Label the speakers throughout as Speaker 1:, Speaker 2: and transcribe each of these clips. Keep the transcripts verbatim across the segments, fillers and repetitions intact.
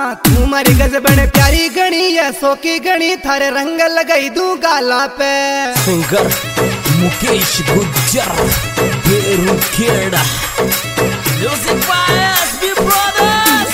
Speaker 1: तुम्हारी गजबन प्यारी गणी है सोकी गणी थारे रंग लगाई दूं गाला पे।
Speaker 2: Singer Mukesh Gujjar Beru Kheda music by SB brothers.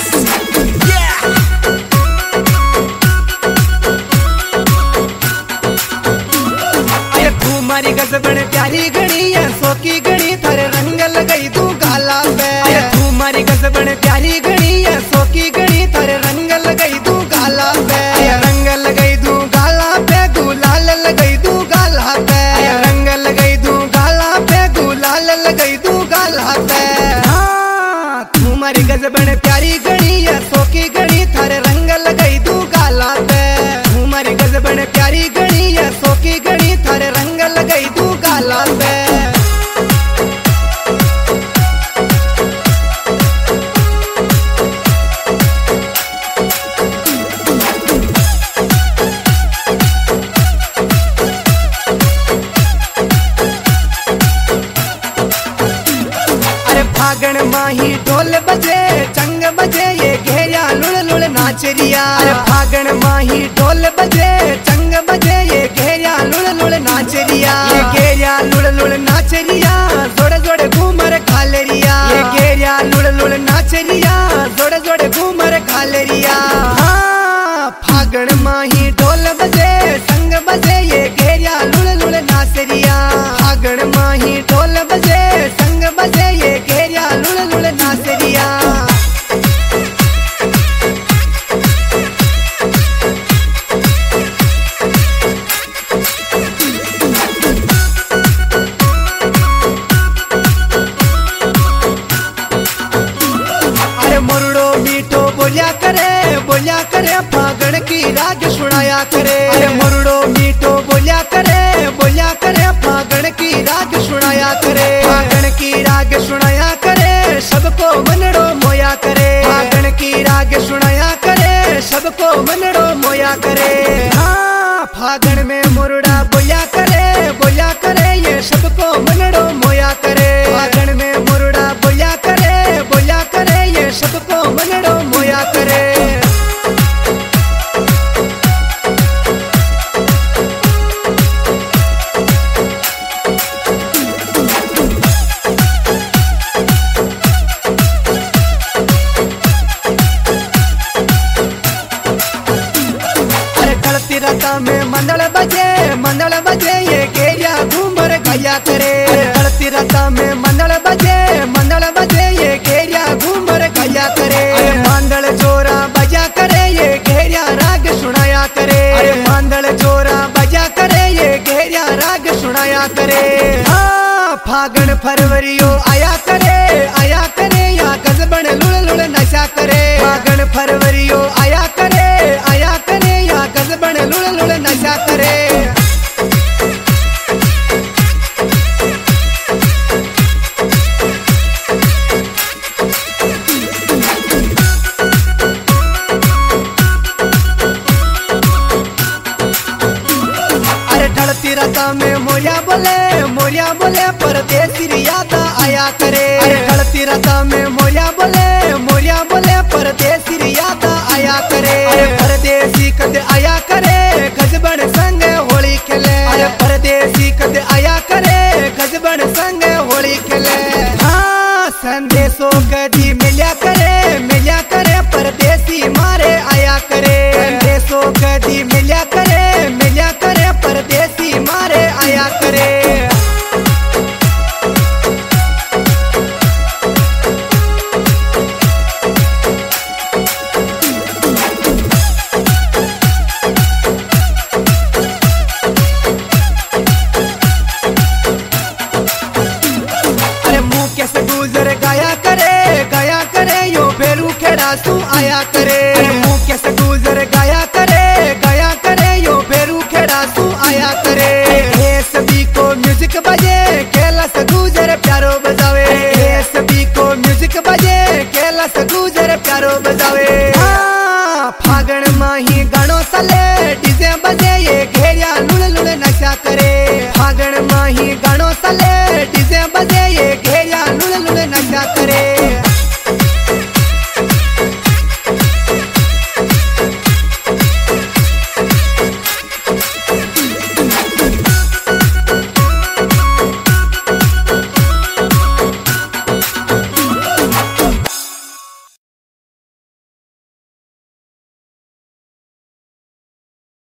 Speaker 1: तुम्हारी गजबन प्यारी गणी है सोकी गणी थारे रंग लगाई दूं गाला पे। तुम्हारी गजबन प्यारी गणी है सोकी गणी थारे रंग लगाई दूं गाला पे। रंग लगाई दूं गाला पे गुलाल लगाई दूं गाला पे। रंग लगाई दूं गाला पे गुलाल लगाई दूं गाला पे। हाँ तुम्हारी गजबन प्यारी गणी है सोकी गणी थारे रंग लगाई दूं गाला पे। तुम्हारी गजबन प्यारी गणी है सोकी गणी थारे रंग लगाई दूं गाला पे। फागण माही ढोल बजे चंग बजे ये घेरिया लुड़ लुड़ नाचरिया। फागण माही ढोल बजे चंग बजे ये घेरिया लुड़ लुड़ नाचरिया। ये घेरिया लुड़ लुड़ नाचरिया जोड़े जोड़े घूमर खालरिया। ये घेरिया लुड़ लुड़ नाचरिया जोड़े जोड़े घूमर खालरिया। हाँ फागण माही ढोल बजे संग बजे ये घेरिया लुड़ लुड़ नाचरिया। फागण माही ढोल बजे संग बजे ये घेरिया लुड़ लुड़ नाचरिया। अरे मुरड़ो मीठो बोलिया करे बोलिया करे फागण की राग सुनाया करे। अरे मुरड़ो मीठो बोलिया करे बोलिया करे फागण की राग सुनाया करे। फागण की राग सुनाया करे सबको मनड़ो मोया करे। फागण की राग सुनाया करे सबको मनड़ो मोया करे। हाँ फागण में मुरड़ा बोलिया करे बोलिया करे ये सबको मनड़ो मोया करे। फागण में मुरड़ा बोलिया करे बोलिया करे ये सबको मनड़ो मोया करे। रता में मंदल बजे मंदल बजे ये घेरिया घूमर गाया करे। चलती रता में मंदल बजे मंदल बजे ये घेरिया घूमर गाया करे। मंदल जोरा बजा करे ये घेरिया राग सुनाया करे। अरे मंदल जोरा बजा करे ये घेरिया राग सुनाया करे। हाँ फागण फरवरियो आया करे आया करे या गजबन लुड़ लुड़ नशा करे। फागण फरवरियो आया करे आया करे या गजबन लुड़ लुड़ नशा करे। अरे ढलती रता में मोरिया बोले मोरिया बोले परदेसी याद आया करे। अरे ढलती रता में मोरिया बोले मोरिया बोले परदेसी याद आया करे। अरे परदेसी कद आया करे गजबन संग होली खेले। अरे परदेसी कद आया करे गजबन संग होली खेले। हाँ संदेशों कदी मिल्या करे मिल्या करे परदेसी मारे आया करे। संदेशों कदी मिल्या करे मिल्या करे परदेसी मारे आया करे। सू आया करे मुँह कैसे गुजर गाया करे गाया करे यो फेरू खेड़ा सू आया करे। सभी को म्यूजिक बजे केला से गुजर प्यारो बजावे। सभी को म्यूजिक बजे केला से गुजर प्यारो बजावे। हाँ फागण माही गानो सले डीजे बजे ये घेरिया लुड़ लुड़ नशा करे। फागण माही गानो सले